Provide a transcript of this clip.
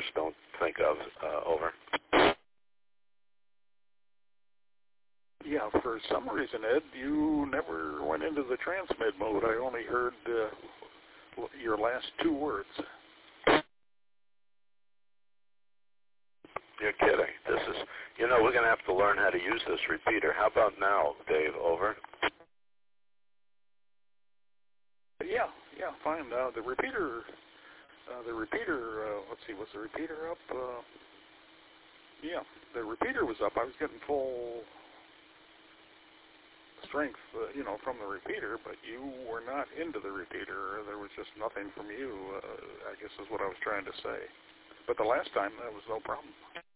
don't think of. Over. Yeah, for some reason, Ed, you never went into the transmit mode. I only heard your last 2 words. You're kidding. This is, we're going to have to learn how to use this repeater. How about now, Dave? Over. Yeah, fine. The repeater, let's see, was the repeater up? Yeah, the repeater was up. I was getting full strength, from the repeater, but you were not into the repeater. There was just nothing from you, I guess is what I was trying to say. But the last time, that was no problem.